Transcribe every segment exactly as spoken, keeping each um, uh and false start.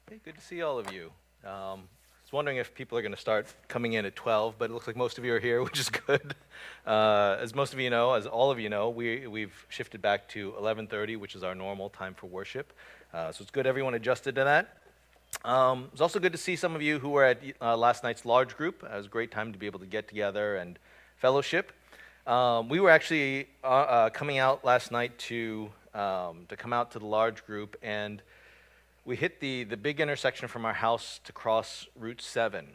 Hey, good to see all of you. Um, I was wondering if people are going to start coming in at twelve, but it looks like most of you are here, which is good. Uh, as most of you know, as all of you know, we, we've shifted back to eleven thirty, which is our normal time for worship. Uh, so it's good everyone adjusted to that. Um, it's also good to see some of you who were at uh, last night's large group. It was a great time to be able to get together and fellowship. Um, we were actually uh, uh, coming out last night to um, to come out to the large group, and we hit the, the big intersection from our house to cross Route seven.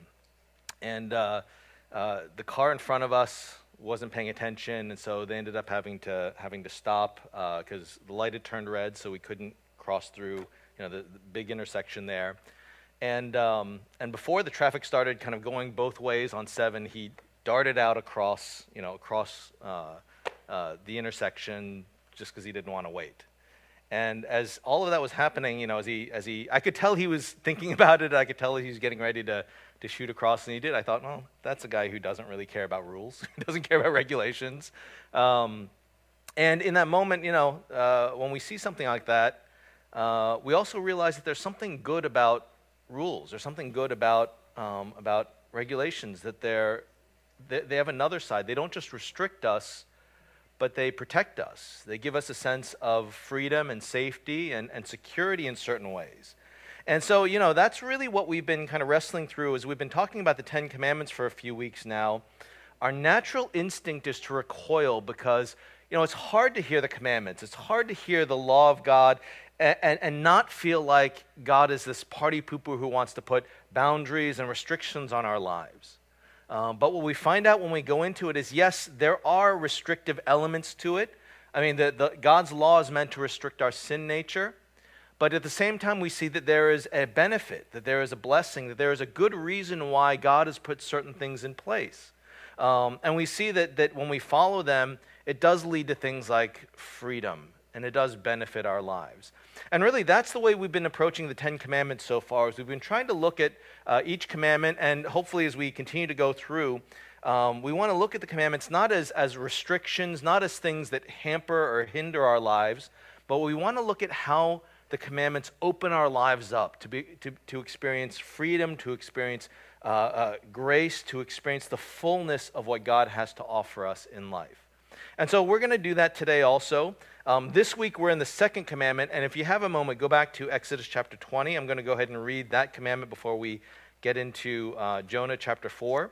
And uh, uh, the car in front of us wasn't paying attention, and so they ended up having to having to stop because uh, the light had turned red, so we couldn't cross through you know the, the big intersection there. And um, and before the traffic started kind of going both ways on seven, he darted out across you know across uh, uh, the intersection just because he didn't want to wait. And as all of that was happening, you know, as he, as he, I could tell he was thinking about it. I could tell he was getting ready to, to shoot across, and he did. I thought, well, that's a guy who doesn't really care about rules. He doesn't care about regulations. Um, and in that moment, you know, uh, when we see something like that, uh, we also realize that there's something good about rules. There's something good about um, about regulations. That they're they, they have another side. They don't just restrict us, but they protect us. They give us a sense of freedom and safety and, and security in certain ways. And so, you know, that's really what we've been kind of wrestling through as we've been talking about the Ten Commandments for a few weeks now. Our natural instinct is to recoil because, you know, it's hard to hear the commandments. It's hard to hear the law of God and, and, and not feel like God is this party pooper who wants to put boundaries and restrictions on our lives. Um, but what we find out when we go into it is, yes, there are restrictive elements to it. I mean, the, the, God's law is meant to restrict our sin nature. But at the same time, we see that there is a benefit, that there is a blessing, that there is a good reason why God has put certain things in place. Um, and we see that, that when we follow them, it does lead to things like freedom, and it does benefit our lives. And really, that's the way we've been approaching the Ten Commandments so far, is we've been trying to look at uh, each commandment, and hopefully as we continue to go through, um, we want to look at the commandments not as, as restrictions, not as things that hamper or hinder our lives, but we want to look at how the commandments open our lives up to, be, to, to experience freedom, to experience uh, uh, grace, to experience the fullness of what God has to offer us in life. And so we're going to do that today also. Um, this week we're in the second commandment, and if you have a moment, go back to Exodus chapter twenty. I'm going to go ahead and read that commandment before we get into uh, Jonah chapter four.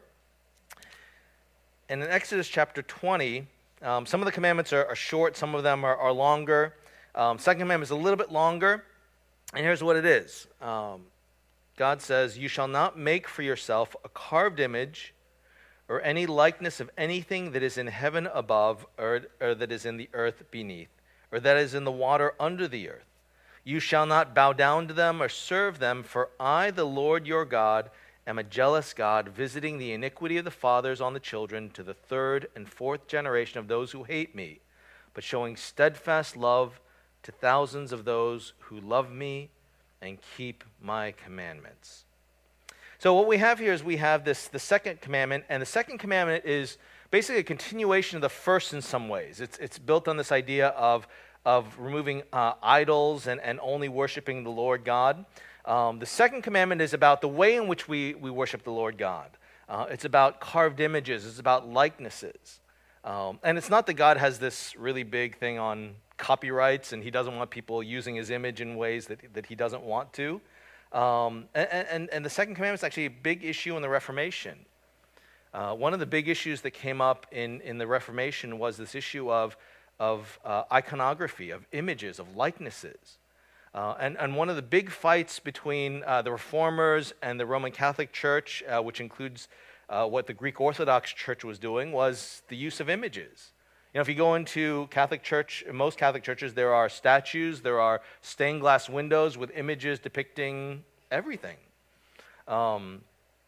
And in Exodus chapter twenty, um, some of the commandments are, are short, some of them are, are longer. Um, second commandment is a little bit longer, and here's what it is. Um, God says, "You shall not make for yourself a carved image or any likeness of anything that is in heaven above, or, or that is in the earth beneath, or that is in the water under the earth. You shall not bow down to them or serve them, for I, the Lord your God, am a jealous God, visiting the iniquity of the fathers on the children to the third and fourth generation of those who hate me, but showing steadfast love to thousands of those who love me and keep my commandments." So what we have here is we have this the second commandment, and the second commandment is basically a continuation of the first in some ways. It's it's built on this idea of of removing uh, idols and, and only worshiping the Lord God. Um, the second commandment is about the way in which we, we worship the Lord God. Uh, it's about carved images. It's about likenesses. Um, and it's not that God has this really big thing on copyrights and he doesn't want people using his image in ways that, that he doesn't want to. Um, and, and, and the second commandment is actually a big issue in the Reformation. Uh, one of the big issues that came up in, in the Reformation was this issue of, of uh, iconography, of images, of likenesses. Uh, and, and one of the big fights between uh, the Reformers and the Roman Catholic Church, uh, which includes uh, what the Greek Orthodox Church was doing, was the use of images. You know, if you go into Catholic Church, most Catholic churches, there are statues, there are stained glass windows with images depicting everything. Um,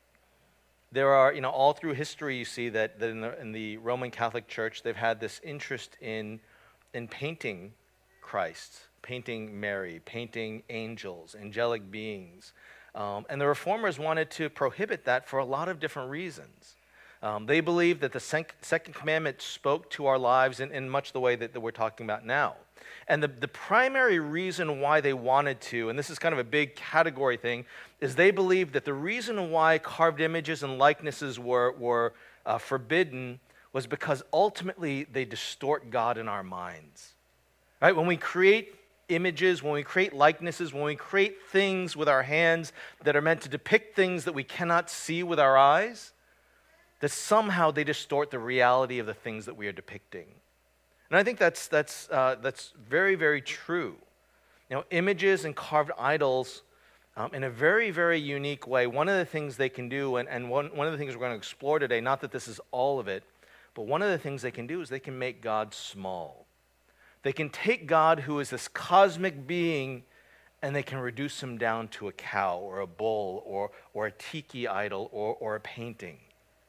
there are, you know, all through history you see that, that in, the, in the Roman Catholic Church, they've had this interest in, in painting Christ, painting Mary, painting angels, angelic beings. Um, and the Reformers wanted to prohibit that for a lot of different reasons. Um, they believed that the sec- second commandment spoke to our lives in, in much the way that, that we're talking about now. And the, the primary reason why they wanted to, and this is kind of a big category thing, is they believed that the reason why carved images and likenesses were, were uh, forbidden was because ultimately they distort God in our minds. Right? When we create images, when we create likenesses, when we create things with our hands that are meant to depict things that we cannot see with our eyes, that somehow they distort the reality of the things that we are depicting. And I think that's, that's, uh, that's very, very true. You know, images and carved idols, um, in a very, very unique way, one of the things they can do, and, and one, one of the things we're going to explore today, not that this is all of it, but one of the things they can do is they can make God small. They can take God, who is this cosmic being, and they can reduce him down to a cow or a bull or, or a tiki idol or, or a painting.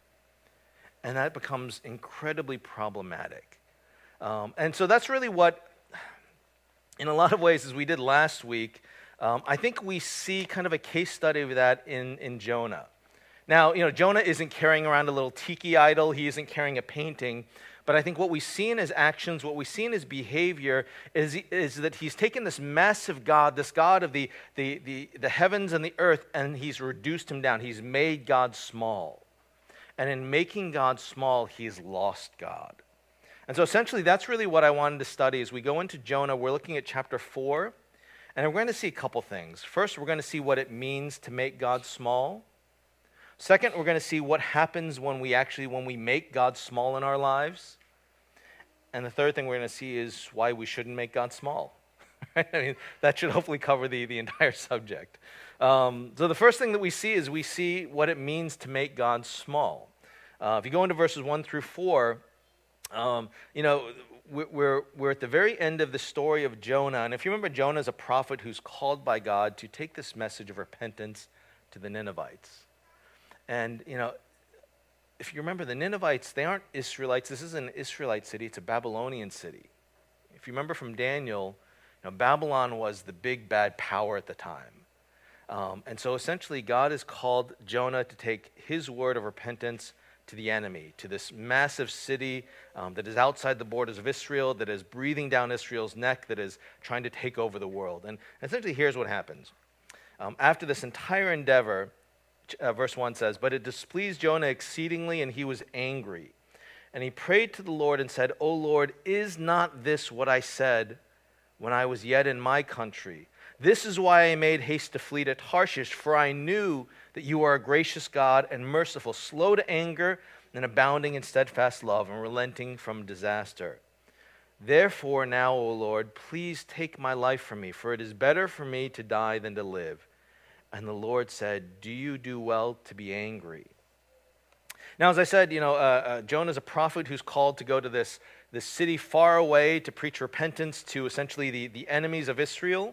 And that becomes incredibly problematic. Um, and so that's really what, in a lot of ways, as we did last week, um, I think we see kind of a case study of that in, in Jonah. Now, you know, Jonah isn't carrying around a little tiki idol. He isn't carrying a painting. But I think what we see in his actions, what we see in his behavior, is, is that he's taken this massive God, this God of the, the, the, the heavens and the earth, and he's reduced him down. He's made God small. And in making God small, he's lost God. And so essentially, that's really what I wanted to study. As we go into Jonah, we're looking at chapter four, and we're going to see a couple things. First, we're going to see what it means to make God small. Second, we're going to see what happens when we actually, when we make God small in our lives. And the third thing we're going to see is why we shouldn't make God small. I mean, that should hopefully cover the, the entire subject. Um, so the first thing that we see is we see what it means to make God small. Uh, if you go into verses one through four, Um, you know, we're, we're at the very end of the story of Jonah. And if you remember, Jonah is a prophet who's called by God to take this message of repentance to the Ninevites. And, you know, if you remember, the Ninevites, they aren't Israelites. This isn't an Israelite city. It's a Babylonian city. If you remember from Daniel, you know, Babylon was the big bad power at the time. Um, and so essentially, God has called Jonah to take his word of repentance to the enemy, to this massive city um, that is outside the borders of Israel, that is breathing down Israel's neck, that is trying to take over the world. And essentially, here's what happens. Um, after this entire endeavor, uh, verse one says, "But it displeased Jonah exceedingly, and he was angry. And he prayed to the Lord and said, 'O Lord, is not this what I said when I was yet in my country? This is why I made haste to flee to Tarshish, for I knew that you are a gracious God and merciful, slow to anger and abounding in steadfast love and relenting from disaster. Therefore now, O Lord, please take my life from me, for it is better for me to die than to live.' And the Lord said, 'Do you do well to be angry?'" Now, as I said, you know, uh, uh, Jonah is a prophet who's called to go to this, this city far away to preach repentance to essentially the, the enemies of Israel.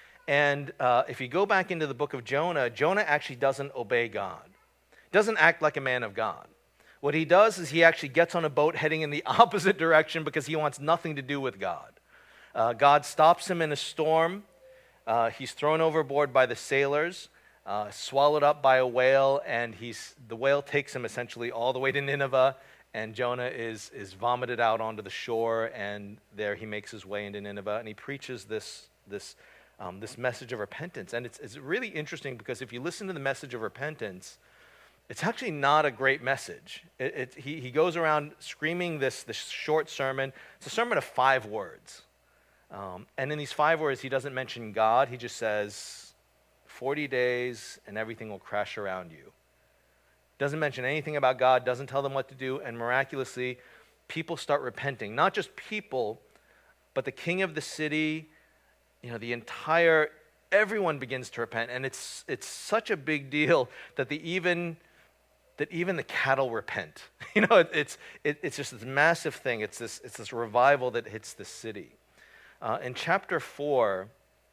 And uh, if you go back into the book of Jonah, Jonah actually doesn't obey God. Doesn't act like a man of God. What he does is he actually gets on a boat heading in the opposite direction because he wants nothing to do with God. Uh, God stops him in a storm. Uh, he's thrown overboard by the sailors, uh, swallowed up by a whale, and he's the whale takes him essentially all the way to Nineveh, and Jonah is, is vomited out onto the shore, and there he makes his way into Nineveh, and he preaches this, this Um, this message of repentance. And it's, it's really interesting because if you listen to the message of repentance, it's actually not a great message. It, it, he, he goes around screaming this, this short sermon. It's a sermon of five words. Um, and in these five words, he doesn't mention God. He just says, forty days and everything will crash around you. Doesn't mention anything about God, doesn't tell them what to do, and miraculously, people start repenting. Not just people, but the king of the city, you know, the entire, everyone begins to repent, and it's it's such a big deal that the even that even the cattle repent. You know, it, it's it, it's just this massive thing. It's this it's this revival that hits the city. Uh, in chapter four,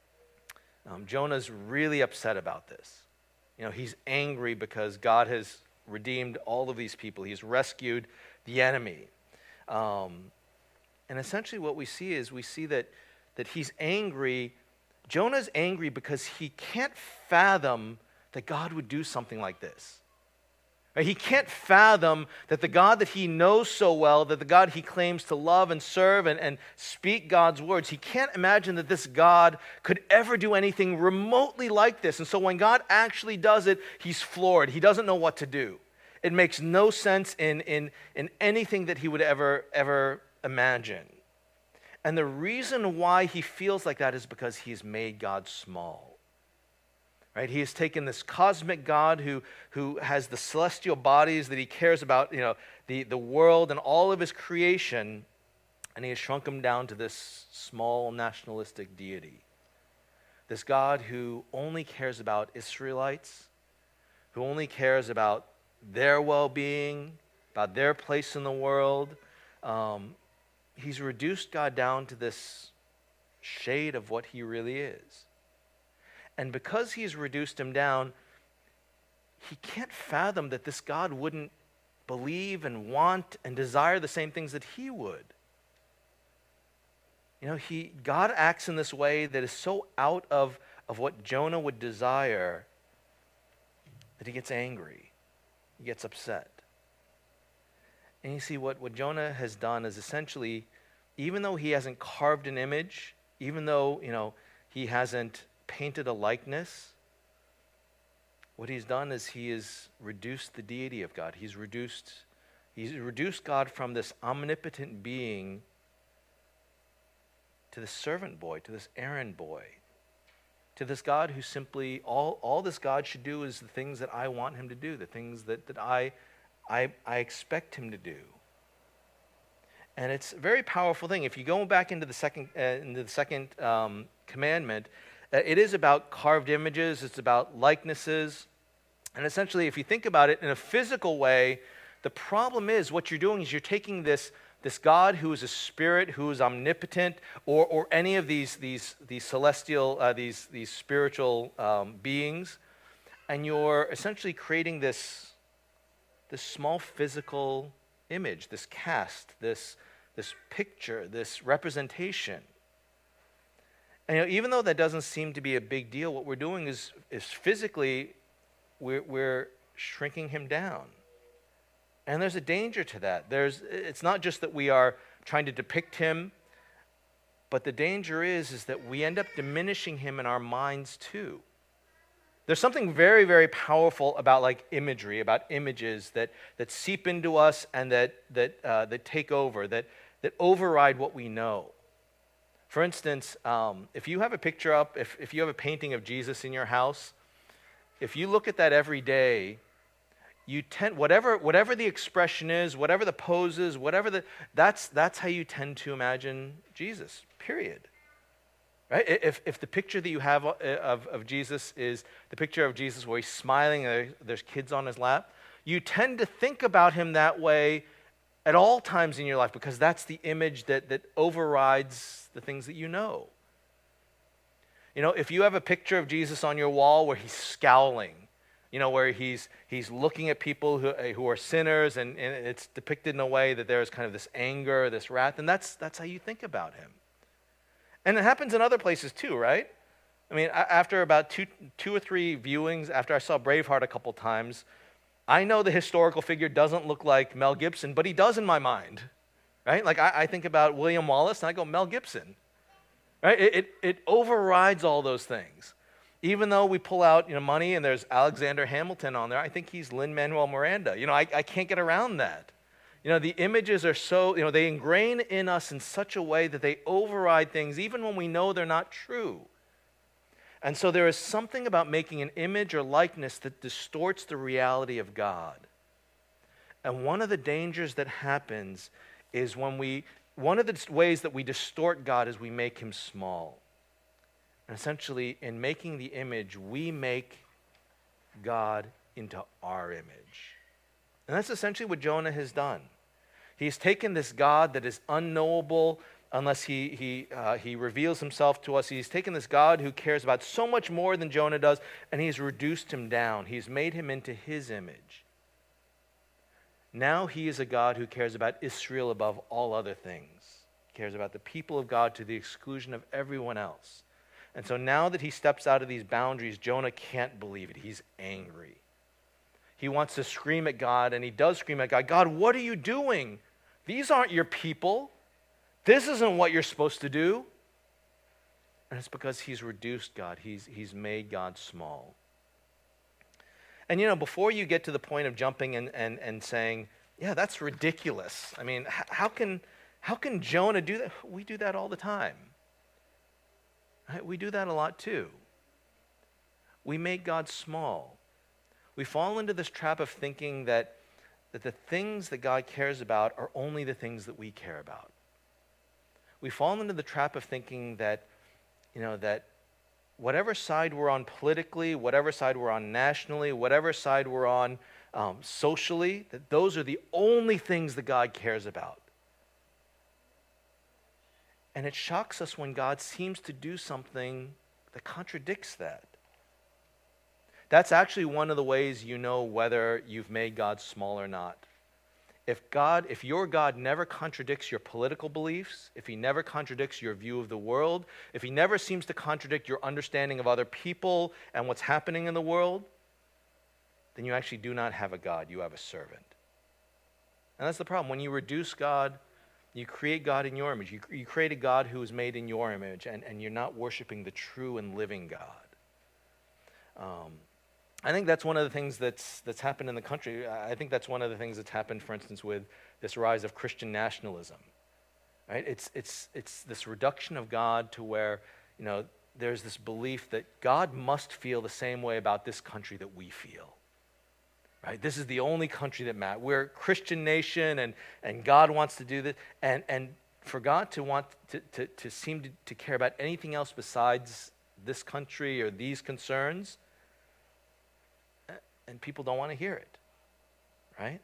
um, Jonah's really upset about this. You know, he's angry because God has redeemed all of these people. He's rescued the enemy, um, and essentially what we see is we see that. that he's angry. Jonah's angry because he can't fathom that God would do something like this. Right? He can't fathom that the God that he knows so well, that the God he claims to love and serve and, and speak God's words, he can't imagine that this God could ever do anything remotely like this. And so when God actually does it, he's floored. He doesn't know what to do. It makes no sense in, in, in anything that he would ever, ever imagine. And the reason why he feels like that is because he's made God small. Right? He has taken this cosmic God who, who has the celestial bodies that he cares about, you know, the, the world and all of his creation, and he has shrunk him down to this small nationalistic deity. This God who only cares about Israelites, who only cares about their well-being, about their place in the world. Um, he's reduced God down to this shade of what he really is. And because he's reduced him down, he can't fathom that this God wouldn't believe and want and desire the same things that he would. You know, he God acts in this way that is so out of, of what Jonah would desire that he gets angry. He gets upset. And you see, what, what Jonah has done is essentially, even though he hasn't carved an image, even though, you know, he hasn't painted a likeness, what he's done is he has reduced the deity of God. He's reduced, he's reduced God from this omnipotent being to this servant boy, to this errand boy, to this God who simply, all, all this God should do is the things that I want him to do, the things that, that I, I, I expect him to do. And it's a very powerful thing. If you go back into the second, uh, into the second um, commandment, uh, it is about carved images. It's about likenesses. And essentially, if you think about it in a physical way, the problem is what you're doing is you're taking this, this God who is a spirit, who is omnipotent, or, or any of these, these, these celestial, uh, these, these spiritual um, beings, and you're essentially creating this, this small physical image, this cast, this, this picture, this representation. And you know, even though that doesn't seem to be a big deal, what we're doing is, is physically, we're, we're shrinking him down. And there's a danger to that. There's, it's not just that we are trying to depict him, but the danger is, is that we end up diminishing him in our minds too. There's something very, very powerful about like imagery, about images that, that seep into us and that, that, uh, that take over, that, that override what we know. For instance, um, if you have a picture up, if, if you have a painting of Jesus in your house, if you look at that every day, you tend, whatever, whatever the expression is, whatever the pose is, whatever the, that's, that's how you tend to imagine Jesus, period. Right? If, if the picture that you have of, of Jesus is the picture of Jesus where he's smiling and there's kids on his lap, you tend to think about him that way at all times in your life because that's the image that, that overrides the things that you know. You know, if you have a picture of Jesus on your wall where he's scowling, you know, where he's he's looking at people who, who are sinners and, and it's depicted in a way that there's kind of this anger, this wrath, and that's that's how you think about him. And it happens in other places too, right? I mean, after about two, two or three viewings, after I saw Braveheart a couple times, I know the historical figure doesn't look like Mel Gibson, but he does in my mind, right? Like I, I think about William Wallace and I go, Mel Gibson, right? It, it, it overrides all those things. Even though we pull out, you know, money and there's Alexander Hamilton on there, I think he's Lin-Manuel Miranda. You know, I, I can't get around that. You know, the images are so, you know, they ingrain in us in such a way that they override things even when we know they're not true. And so there is something about making an image or likeness that distorts the reality of God. And one of the dangers that happens is when we, one of the ways that we distort God is we make him small. And essentially, in making the image, we make God into our image. And that's essentially what Jonah has done. He's taken this God that is unknowable unless he, he, uh, he reveals himself to us. He's taken this God who cares about so much more than Jonah does, and he's reduced him down. He's made him into his image. Now he is a God who cares about Israel above all other things. He cares about the people of God to the exclusion of everyone else. And so now that he steps out of these boundaries, Jonah can't believe it. He's angry. He wants to scream at God, and he does scream at God, God, what are you doing? These aren't your people. This isn't what you're supposed to do. And it's because he's reduced God. He's, he's made God small. And you know, before you get to the point of jumping and, and, and saying, yeah, that's ridiculous. I mean, h- how can, how can Jonah do that? We do that all the time. Right? We do that a lot too. We make God small. We fall into this trap of thinking that, that the things that God cares about are only the things that we care about. We fall into the trap of thinking that, you know, that whatever side we're on politically, whatever side we're on nationally, whatever side we're on um, socially, that those are the only things that God cares about. And it shocks us when God seems to do something that contradicts that. That's actually one of the ways you know whether you've made God small or not. If God, if your God never contradicts your political beliefs, if he never contradicts your view of the world, if he never seems to contradict your understanding of other people and what's happening in the world, then you actually do not have a God, you have a servant. And that's the problem. When you reduce God, you create God in your image. You, you create a God who is made in your image, and, and you're not worshiping the true and living God. Um, I think that's one of the things that's that's happened in the country. I think that's one of the things that's happened, for instance, with this rise of Christian nationalism. Right? It's it's it's this reduction of God to where, you know, there's this belief that God must feel the same way about this country that we feel. Right? This is the only country that matters. We're a Christian nation, and, and God wants to do this. And and for God to want to, to, to seem to, to care about anything else besides this country or these concerns, and people don't want to hear it, right?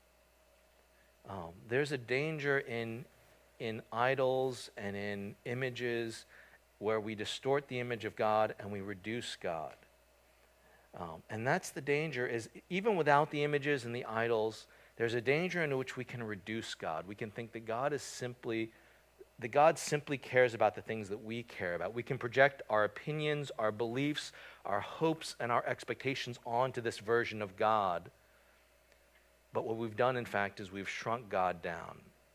Um, there's a danger in, in idols and in images where we distort the image of God and we reduce God. Um, and that's the danger, is even without the images and the idols, there's a danger in which we can reduce God. We can think that God is simply, that God simply cares about the things that we care about. We can project our opinions, our beliefs, our hopes, and our expectations onto this version of God. But what we've done, in fact, is we've shrunk God down.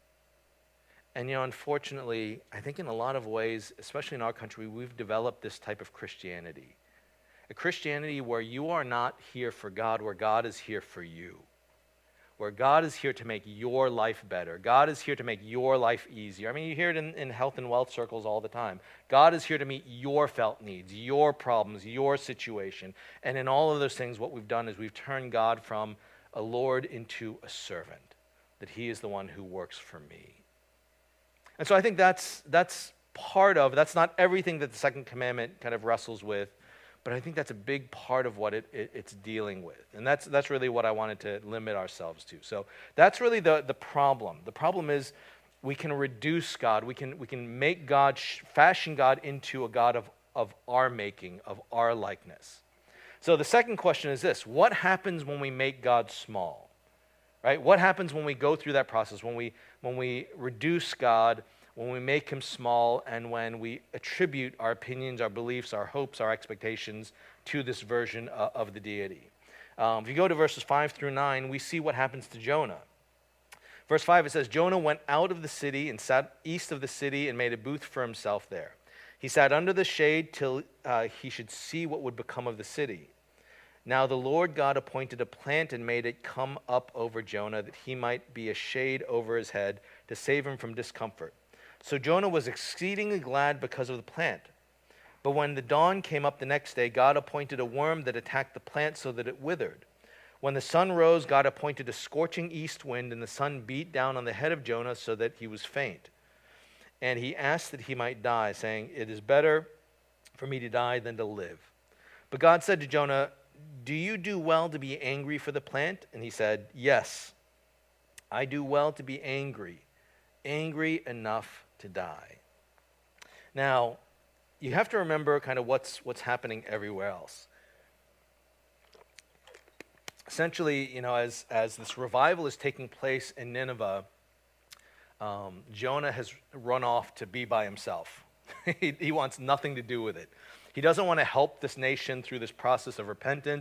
And, you know, unfortunately, I think in a lot of ways, especially in our country, we've developed this type of Christianity. A Christianity where you are not here for God, where God is here for you. Where God is here to make your life better. God is here to make your life easier. I mean, you hear it in, in health and wealth circles all the time. God is here to meet your felt needs, your problems, your situation. And in all of those things, what we've done is we've turned God from a Lord into a servant, that he is the one who works for me. And so I think that's that's part of, that's not everything that the second commandment kind of wrestles with, but I think that's a big part of what it, it, it's dealing with. And that's that's really what I wanted to limit ourselves to. So that's really the, the problem. The problem is we can reduce God. We can we can make God, fashion God into a God of, of our making, of our likeness. So the second question is this: what happens when we make God small? Right? What happens when we go through that process, when we when we reduce God, when we make him small, and when we attribute our opinions, our beliefs, our hopes, our expectations to this version uh, of the deity? Um, if you go to verses five through nine, we see what happens to Jonah. Verse five, it says, Jonah went out of the city and sat east of the city and made a booth for himself there. He sat under the shade till uh, he should see what would become of the city. Now the Lord God appointed a plant and made it come up over Jonah, that he might be a shade over his head to save him from discomfort. So Jonah was exceedingly glad because of the plant. But when the dawn came up the next day, God appointed a worm that attacked the plant so that it withered. When the sun rose, God appointed a scorching east wind, and the sun beat down on the head of Jonah so that he was faint. And he asked that he might die, saying, "It is better for me to die than to live." But God said to Jonah, "Do you do well to be angry for the plant?" And he said, "Yes, I do well to be angry, angry enough to die." Now, you have to remember kind of what's what's happening everywhere else. Essentially, you know, as, as this revival is taking place in Nineveh, um, Jonah has run off to be by himself. he, he wants nothing to do with it. He doesn't want to help this nation through this process of repentance.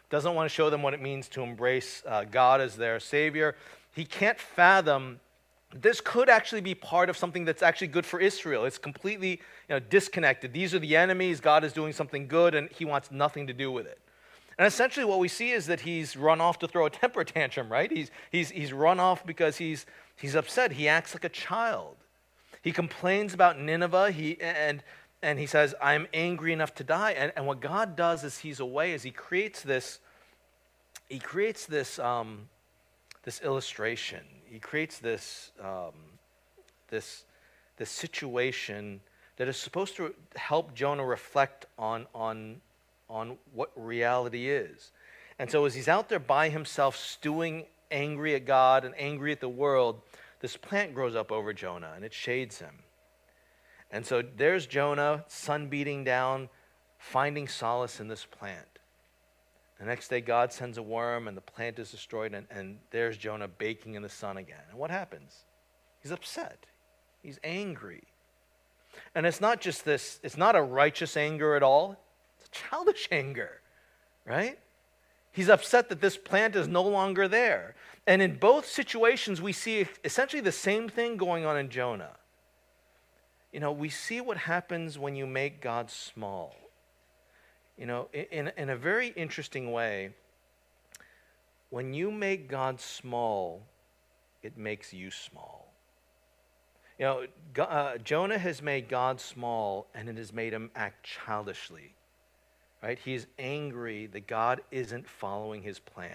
doesn't want to show them what it means to embrace uh, God as their Savior. He can't fathom this could actually be part of something that's actually good for Israel. It's completely you know, disconnected. These are the enemies. God is doing something good, and he wants nothing to do with it. And essentially what we see is that he's run off to throw a temper tantrum, right? He's, he's, he's run off because he's, he's upset. He acts like a child. He complains about Nineveh, he, and, and he says, I'm angry enough to die. And, and what God does as he's away is he creates this, he creates this, um, this illustration. He creates this, um, this, this situation that is supposed to help Jonah reflect on, on, on what reality is. And so as he's out there by himself, stewing, angry at God and angry at the world, this plant grows up over Jonah, and it shades him. And so there's Jonah, sun beating down, finding solace in this plant. The next day, God sends a worm, and the plant is destroyed, and, and there's Jonah baking in the sun again. And what happens? He's upset. He's angry. And it's not just this, it's not a righteous anger at all. It's a childish anger, right? He's upset that this plant is no longer there. And in both situations, we see essentially the same thing going on in Jonah. You know, we see what happens when you make God small. You know, in, in a very interesting way, when you make God small, it makes you small. You know, uh, Jonah has made God small, and it has made him act childishly. Right? He's angry that God isn't following his plan.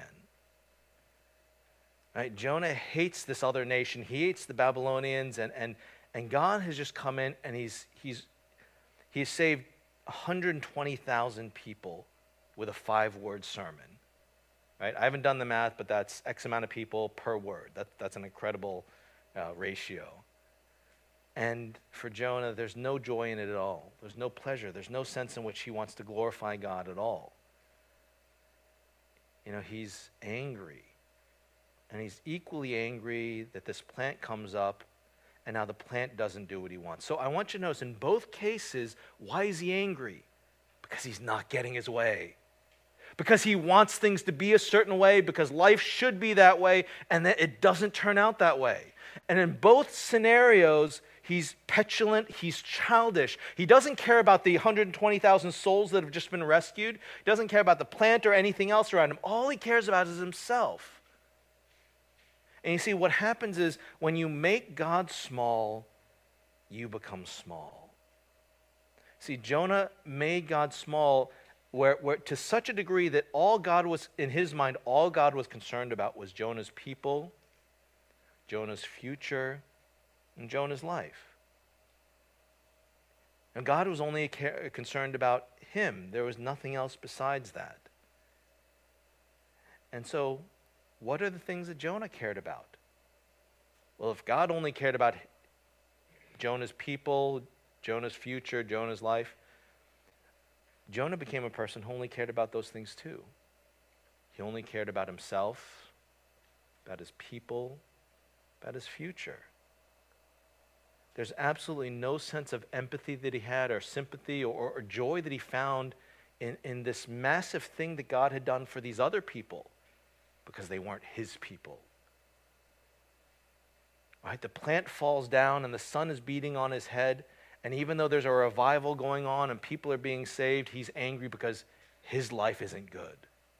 Right? Jonah hates this other nation. He hates the Babylonians, and, and, and God has just come in, and he's, he's, he's saved one hundred twenty thousand people with a five-word sermon. Right? I haven't done the math, but that's X amount of people per word. That, that's an incredible uh, ratio. And for Jonah, there's no joy in it at all. There's no pleasure. There's no sense in which he wants to glorify God at all. You know, he's angry. And he's equally angry that this plant comes up, and now the plant doesn't do what he wants. So I want you to notice, in both cases, why is he angry? Because he's not getting his way. Because he wants things to be a certain way, because life should be that way, and that it doesn't turn out that way. And in both scenarios, he's petulant, he's childish. He doesn't care about the one hundred twenty thousand souls that have just been rescued. He doesn't care about the plant or anything else around him. All he cares about is himself. And you see, what happens is when you make God small, you become small. See, Jonah made God small where, where to such a degree that all God was, in his mind, all God was concerned about was Jonah's people, Jonah's future, and Jonah's life. And God was only concerned about him. There was nothing else besides that. And so, what are the things that Jonah cared about? Well, if God only cared about Jonah's people, Jonah's future, Jonah's life, Jonah became a person who only cared about those things too. He only cared about himself, about his people, about his future. There's absolutely no sense of empathy that he had, or sympathy, or, or joy that he found in, in this massive thing that God had done for these other people, because they weren't his people. Right? The plant falls down and the sun is beating on his head, and even though there's a revival going on and people are being saved, he's angry because his life isn't good.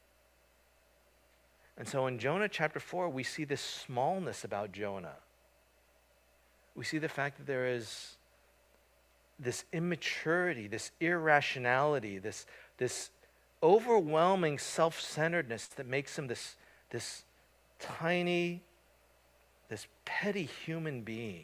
And so in Jonah chapter four, we see this smallness about Jonah. We see the fact that there is this immaturity, this irrationality, this, this overwhelming self-centeredness that makes him this This tiny, this petty human being.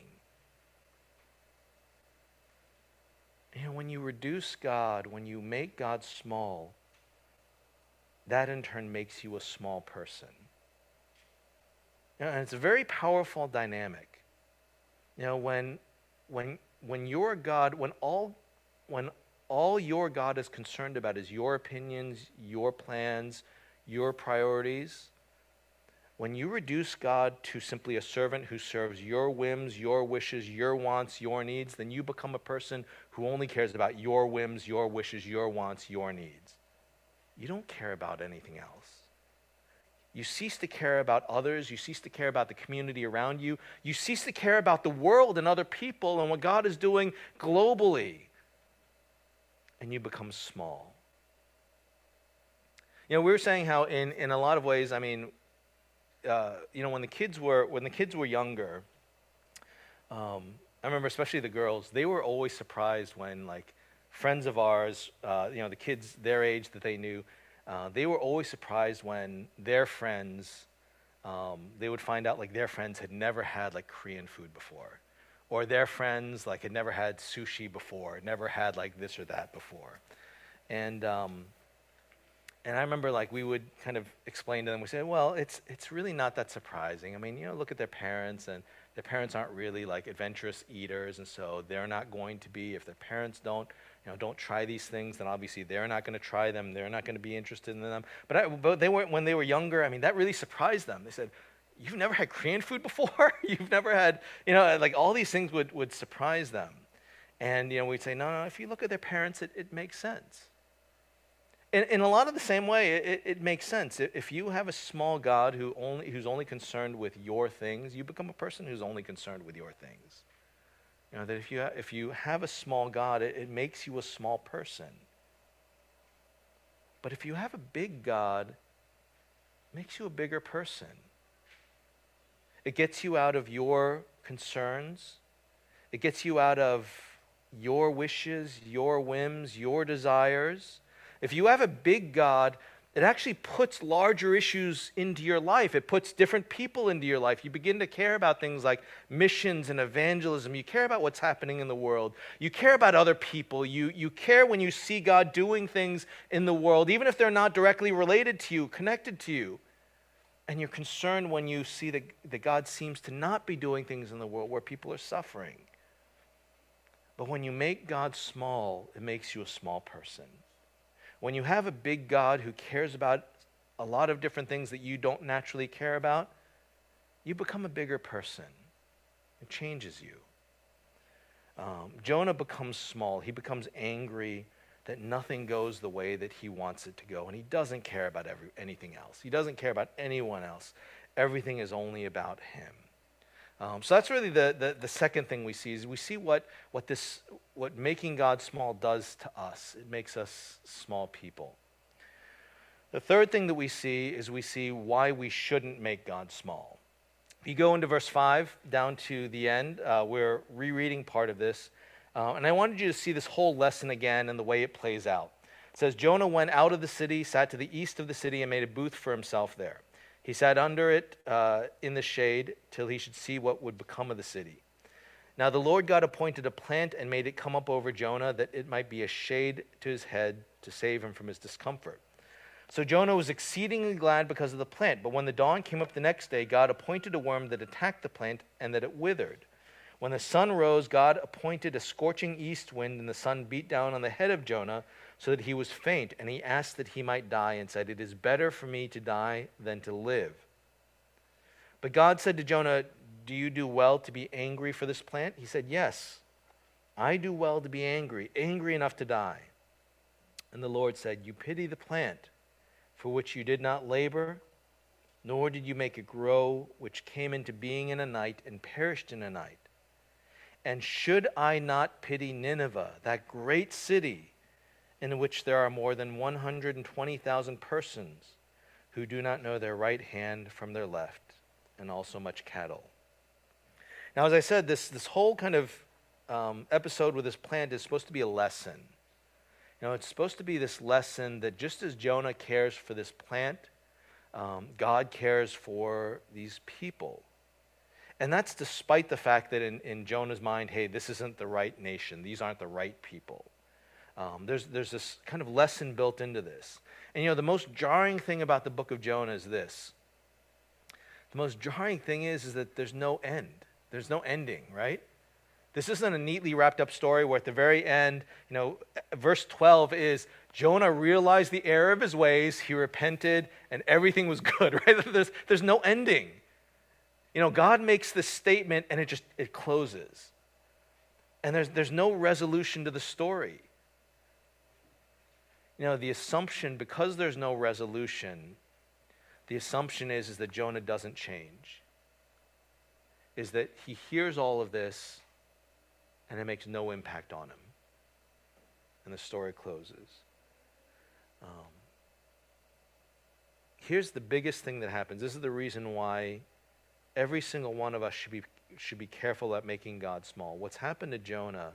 You know, when you reduce God, when you make God small, that in turn makes you a small person. You know, and it's a very powerful dynamic. You know, when when when your God, when all when all your God is concerned about is your opinions, your plans, your priorities, when you reduce God to simply a servant who serves your whims, your wishes, your wants, your needs, then you become a person who only cares about your whims, your wishes, your wants, your needs. you don't care about anything else. You cease to care about others. You cease to care about the community around you. You cease to care about the world and other people and what God is doing globally. And you become small. You know, we were saying how in, in a lot of ways, I mean, uh, you know, when the kids were when the kids were younger, um, I remember especially the girls, they were always surprised when like friends of ours, uh, you know, the kids their age that they knew, Uh, they were always surprised when their friends, um, they would find out like their friends had never had like Korean food before, or their friends like had never had sushi before, never had like this or that before, and um, and I remember like we would kind of explain to them. We say, well, it's it's really not that surprising. I mean, you know, look at their parents, and their parents aren't really like adventurous eaters, and so they're not going to be if their parents don't. You know, don't try these things, then obviously they're not going to try them. They're not going to be interested in them. But, I, but they weren't, when they were younger, I mean, that really surprised them. They said, you've never had Korean food before? You've never had, you know, like all these things would, would surprise them. And, you know, we'd say, no, no, if you look at their parents, it, it makes sense. In, in a lot of the same way, it, it makes sense. If you have a small God who only, who's only concerned with your things, you become a person who's only concerned with your things. You know, that if you, ha- if you have a small God, it, it makes you a small person. But if you have a big God, it makes you a bigger person. It gets you out of your concerns. It gets you out of your wishes, your whims, your desires. If you have a big God, it actually puts larger issues into your life. It puts different people into your life. You begin to care about things like missions and evangelism. You care about what's happening in the world. You care about other people. You, you care when you see God doing things in the world, even if they're not directly related to you, connected to you. And you're concerned when you see that, that God seems to not be doing things in the world where people are suffering. But when you make God small, it makes you a small person. When you have a big God who cares about a lot of different things that you don't naturally care about, you become a bigger person. It changes you. Um, Jonah becomes small. He becomes angry that nothing goes the way that he wants it to go. And he doesn't care about every, anything else. He doesn't care about anyone else. Everything is only about him. Um, so that's really the, the, the second thing we see is we see what, what this what making God small does to us. It makes us small people. The third thing that we see is we see why we shouldn't make God small. If you go into verse five down to the end, uh, we're rereading part of this. Uh, and I wanted you to see this whole lesson again and the way it plays out. It says, Jonah went out of the city, sat to the east of the city, and made a booth for himself there. He sat under it uh, in the shade till he should see what would become of the city. Now the Lord God appointed a plant and made it come up over Jonah that it might be a shade to his head to save him from his discomfort. So Jonah was exceedingly glad because of the plant. But when the dawn came up the next day, God appointed a worm that attacked the plant and that it withered. When the sun rose, God appointed a scorching east wind, and the sun beat down on the head of Jonah so that he was faint, and he asked that he might die and said, "It is better for me to die than to live." But God said to Jonah, "Do you do well to be angry for this plant?" He said, "Yes, I do well to be angry, angry enough to die." And the Lord said, "You pity the plant for which you did not labor, nor did you make it grow, which came into being in a night and perished in a night. And should I not pity Nineveh, that great city, in which there are more than one hundred twenty thousand persons who do not know their right hand from their left, and also much cattle?" Now, as I said, this, this whole kind of um, episode with this plant is supposed to be a lesson. You know, it's supposed to be this lesson that just as Jonah cares for this plant, um, God cares for these people. And that's despite the fact that in, in Jonah's mind, hey, this isn't the right nation. These aren't the right people. Um, there's, there's this kind of lesson built into this. And you know, the most jarring thing about the book of Jonah is this. The most jarring thing is, is that there's no end. There's no ending, right? This isn't a neatly wrapped up story where at the very end, you know, verse twelve is Jonah realized the error of his ways, he repented, and everything was good, right? There's, there's no ending. You know, God makes this statement and it just, it closes. And there's, there's no resolution to the story. You know, the assumption, because there's no resolution, the assumption is, is that Jonah doesn't change. Is that he hears all of this and it makes no impact on him. And the story closes. Um, here's the biggest thing that happens. This is the reason why every single one of us should be should be careful at making God small. What's happened to Jonah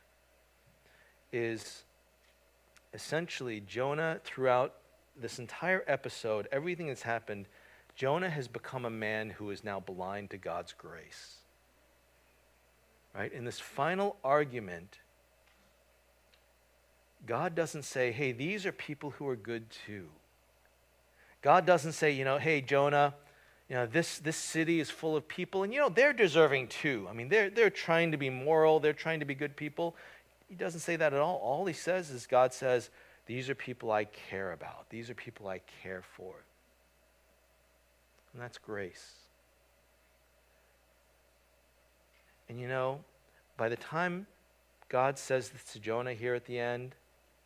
is essentially Jonah, throughout this entire episode, everything that's happened, Jonah has become a man who is now blind to God's grace. Right? In this final argument, God doesn't say, hey, these are people who are good too. God doesn't say, you know, hey, Jonah, you know, this, this city is full of people, and, you know, they're deserving too. I mean, they're, they're trying to be moral. They're trying to be good people. He doesn't say that at all. All he says is God says, these are people I care about. These are people I care for. And that's grace. And, you know, by the time God says this to Jonah here at the end,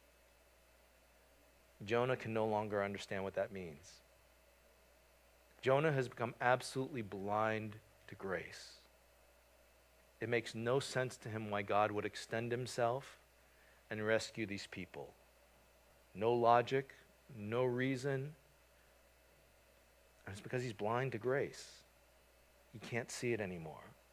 Jonah can no longer understand what that means. Jonah has become absolutely blind to grace. It makes no sense to him why God would extend himself and rescue these people. No logic, no reason. And it's because he's blind to grace. He can't see it anymore.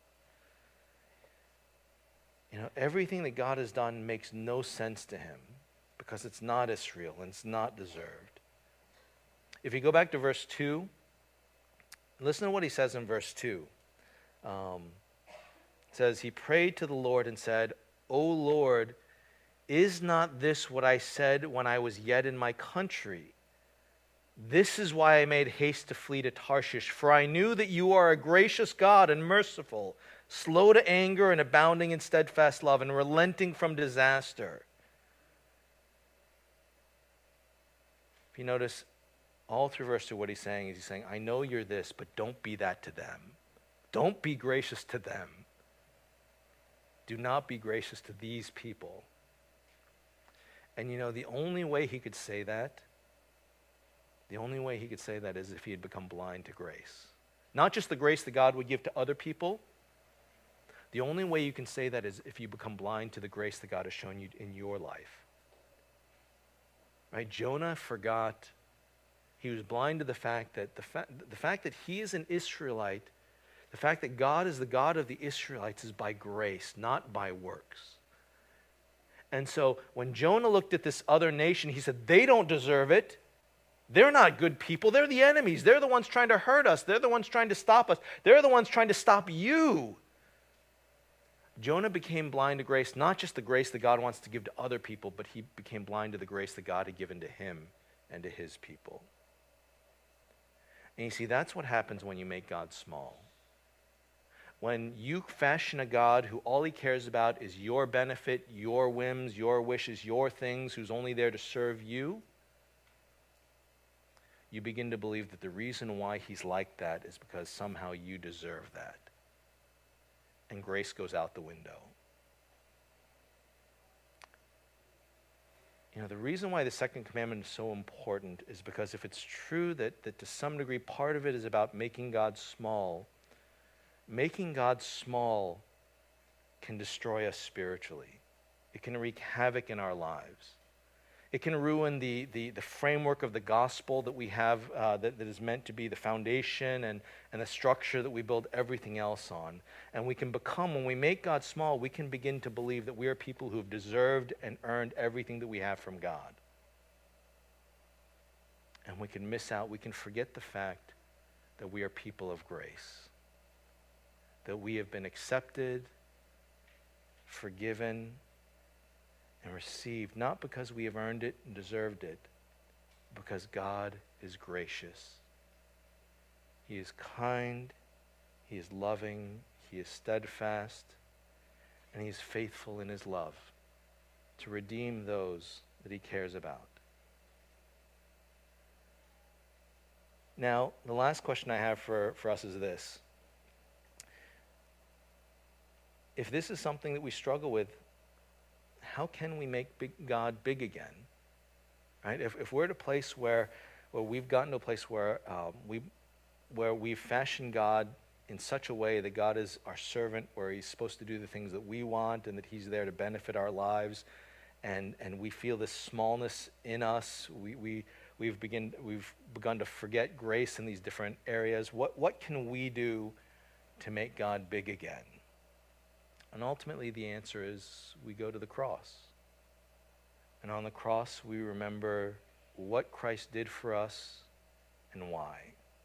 You know, everything that God has done makes no sense to him because it's not Israel and it's not deserved. If you go back to verse two, listen to what he says in verse two. Um, it says, he prayed to the Lord and said, O Lord, is not this what I said when I was yet in my country? This is why I made haste to flee to Tarshish, for I knew that you are a gracious God and merciful, slow to anger and abounding in steadfast love, and relenting from disaster. If you notice, all through verse two, what he's saying is he's saying, I know you're this, but don't be that to them. Don't be gracious to them. Do not be gracious to these people. And you know, the only way he could say that, the only way he could say that is if he had become blind to grace. Not just the grace that God would give to other people. The only way you can say that is if you become blind to the grace that God has shown you in your life. Right? Jonah forgot. He was blind to the fact that the, fa- the fact that he is an Israelite, the fact that God is the God of the Israelites is by grace, not by works. And so when Jonah looked at this other nation, he said, they don't deserve it. They're not good people. They're the enemies. They're the ones trying to hurt us. They're the ones trying to stop us. They're the ones trying to stop you. Jonah became blind to grace, not just the grace that God wants to give to other people, but he became blind to the grace that God had given to him and to his people. And you see, that's what happens when you make God small. When you fashion a God who all he cares about is your benefit, your whims, your wishes, your things, who's only there to serve you, you begin to believe that the reason why he's like that is because somehow you deserve that. And grace goes out the window. You know, the reason why the second commandment is so important is because if it's true that, that to some degree part of it is about making God small, making God small can destroy us spiritually. It can wreak havoc in our lives. It can ruin the, the, the framework of the gospel that we have uh, that, that is meant to be the foundation and, and the structure that we build everything else on. And we can become, when we make God small, we can begin to believe that we are people who have deserved and earned everything that we have from God. And we can miss out, we can forget the fact that we are people of grace. That we have been accepted, forgiven, and received, not because we have earned it and deserved it, because God is gracious. He is kind, he is loving, he is steadfast, and he is faithful in his love to redeem those that he cares about. Now, the last question I have for, for us is this. If this is something that we struggle with, how can we make big God big again? right? If, if we're at a place where, where we've gotten to a place where, um, we, where we've fashioned God in such a way that God is our servant, where he's supposed to do the things that we want and that he's there to benefit our lives, and, and we feel this smallness in us, we, we, we've, begin, we've begun to forget grace in these different areas, what, what can we do to make God big again? And ultimately the answer is we go to the cross. And on the cross we remember what Christ did for us and why.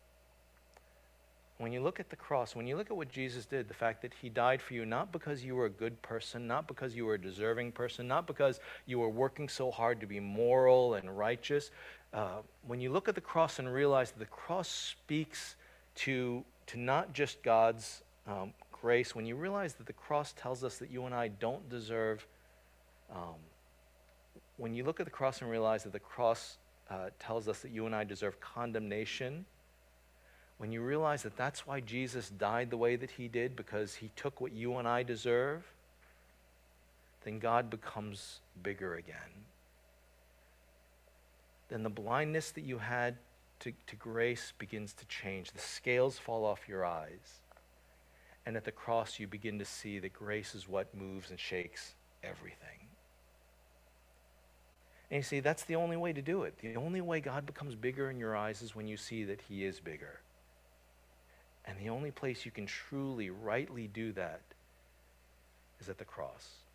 When you look at the cross, when you look at what Jesus did, the fact that he died for you, not because you were a good person, not because you were a deserving person, not because you were working so hard to be moral and righteous. Uh, when you look at the cross and realize that the cross speaks to, to not just God's um, grace, when you realize that the cross tells us that you and I don't deserve, um, when you look at the cross and realize that the cross uh, tells us that you and I deserve condemnation, when you realize that that's why Jesus died the way that he did, because he took what you and I deserve, then God becomes bigger again. Then the blindness that you had to, to grace begins to change. The scales fall off your eyes. And at the cross you begin to see that grace is what moves and shakes everything. And you see, that's the only way to do it. The only way God becomes bigger in your eyes is when you see that he is bigger. And the only place you can truly, rightly do that is at the cross.